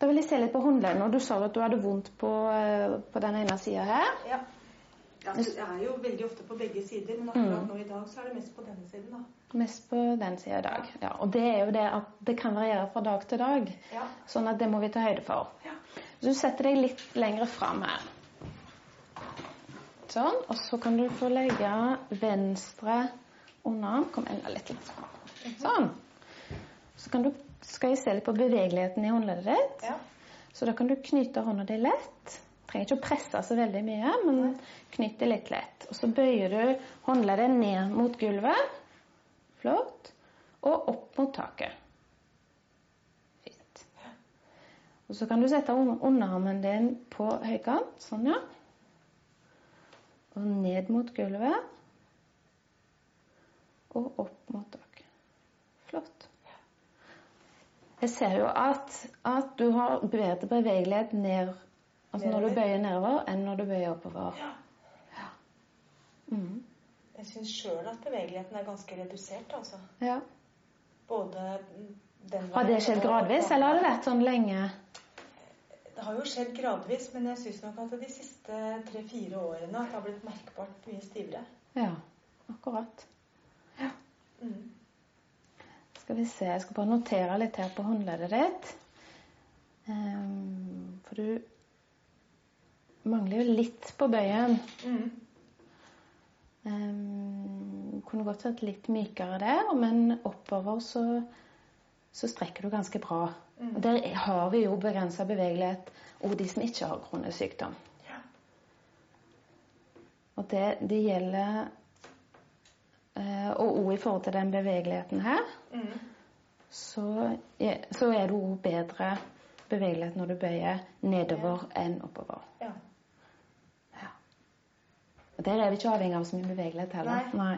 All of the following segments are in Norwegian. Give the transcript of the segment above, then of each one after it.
Da vil jeg se litt på håndledden, og du sa at du hadde vondt på den ene siden her. Ja. Altså, jeg jo veldig ofte på begge sider, men akkurat nå i dag så det mest på denne siden da. Mest på den siden i dag, ja. Og det jo det at det kan variere fra dag til dag, sånn at det må vi ta høyde for. Så du setter deg litt lengre frem her. Sånn, og så kan du få legge venstre underarm, kom enda litt frem. Sånn. Så skal jeg se litt på bevegeligheten i håndleddet ditt. Så da kan du knyte hånda di lett. Trenger ikke å presse så veldig mye, men knyt det litt lett. Og så bøyer du håndleddet ned mot gulvet. Flott. Og opp mot taket. Fint. Og så kan du sette underarmen din på høykant, sånn ja. Og ned mot gulvet. Og opp mot taket. Flott. Jeg ser jo at du har bedre bevegelighet ned, altså når du bøyer nedover, enn når du bøyer oppover. Ja. Jeg synes selv at bevegeligheten ganske redusert, altså. Ja. Både den... Har det skjedd gradvis, eller har det vært sånn lenge? Det har jo skjedd gradvis, men jeg synes nok at de siste 3-4 årene at det har blitt merkbart mye stivere. Ja, akkurat. Ja. Skal vi se, jeg skal bare notere litt her på håndleddet ditt. For du mangler jo litt på bøyen. Kunne godt vært litt mykere der, men oppover så strekker du ganske bra. Og der har vi jo begrenset bevegelighet, og de som ikke har kronisk sykdom. Og det gjelder, og også i forhold til den bevegeligheten her, så du bedre bevegelighet når du bøyer nedover enn oppover. Ja. Og der vi ikke avhengig av så mye bevegelighet heller. Nei.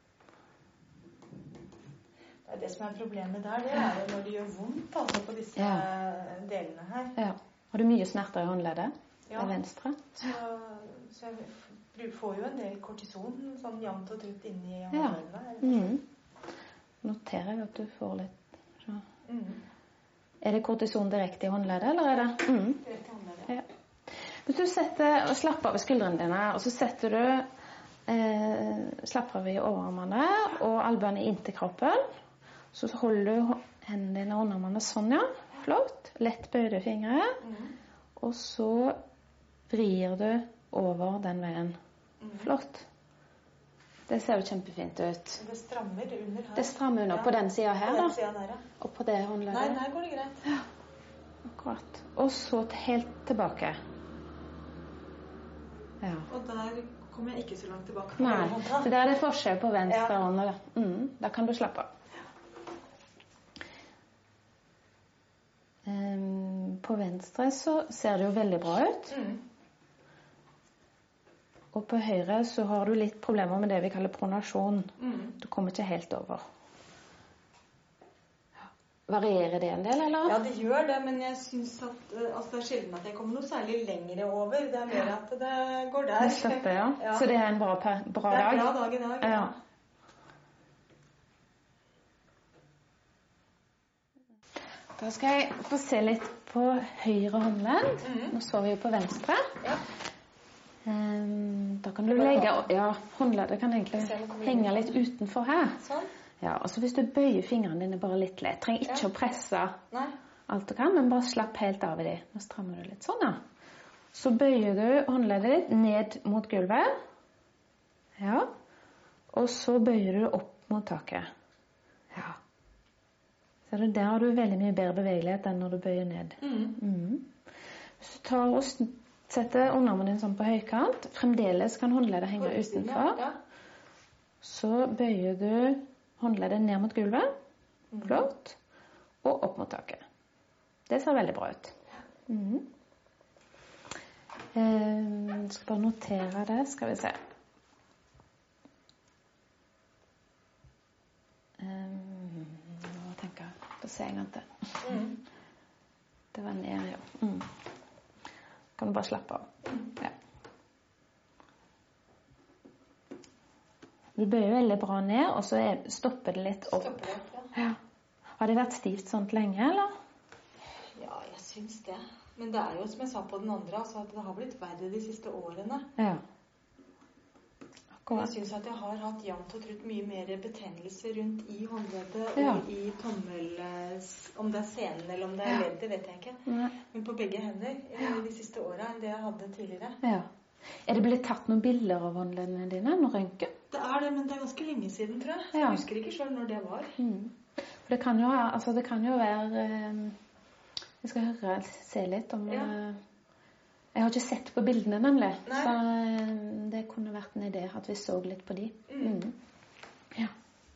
Det som problemet der, det jo når det gjør vondt altså, på disse delene her. Ja. Har du mye smerter i håndleddet? Ja. Venstre? Så jeg får jo en del kortison, sånn jevnt og trutt inni håndleddene. Noterer jeg at du får litt. Er det kortison direkte i håndleddet, eller er det? Direkte i håndleddet. Ja. Hvis du slapper av skuldrene dine, og så setter du slapper av i overarmene og albuene inntil kroppen, så holder du hendene dine under armene sånn, ja. Flott. Lett bøyde fingre. Og så vrir du over den veien. Flott. Det ser jo kjempefint ut. Det strammer under her. Det strammer under på den siden her, da. På den siden der, ja. Og på det håndleddet. Nei, her går det greit. Ja, akkurat. Og så helt tilbake. Ja. Og der kommer jeg ikke så langt tilbake. Nei, for der er det forskjell på venstre hånd. Da kan du slappe av. På venstre så ser det jo veldig bra ut. Og på høyre så har du litt problemer med det vi kaller pronasjon. Du kommer ikke helt over. Varierer det en del, eller? Ja, det gjør det, men jeg synes at det sjelden at jeg kommer noe særlig lengre over. Det mer at det går der. Det støtter, ja. Så det en bra dag? Det en bra dag i dag, ja. Da skal jeg få se litt på høyre håndledd. Nå så vi jo på venstre. Ja. Da kan du legge... Ja, håndleddet kan egentlig henge litt utenfor her. Sånn. Ja, altså hvis du bøyer fingrene dine bare litt lett, trenger ikke å presse alt du kan, men bare slapp helt av i de. Nå strammer du litt sånn, ja. Så bøyer du håndleddet ditt ned mot gulvet. Ja. Og så bøyer du opp mot taket. Ja. Så der har du veldig mye bedre bevegelighet enn når du bøyer ned. Hvis du tar og setter underarmen din sånn på høykant, fremdeles kan håndleddet henge utenfor. Så bøyer du håndleddet ned mot gulvet, flott, og opp mot taket. Det ser veldig bra ut. Jeg skal bare notere det, skal vi se. Nå tenker jeg på se en gang til. Det var ned, ja. Kan du bare slappe av. Ja. Du bøyer veldig bra ned, og så stopper det litt opp. Stopper opp, ja. Har det vært stivt sånt lenge, eller? Ja, jeg syns det. Men det jo som jeg sa på den andre, altså at det har blitt verre de siste årene. Ja. Jeg synes at jeg har hatt jevnt og trutt mye mer betennelse rundt i håndleddet og i tommel... Om det senen eller om det leddet, vet jeg ikke. Nei. Men på begge hender de siste årene enn det jeg hadde tidligere. Ja. Det blitt tatt noen bilder av håndleddene dine? Noen røntgen? Det det, men det ganske lenge siden, tror jeg. Så jeg husker ikke selv når det var. For det kan jo være... Jeg skal se litt om... Jeg har ikke sett på bildene nemlig, så det kunne vært en idé at vi så litt på de. Ja.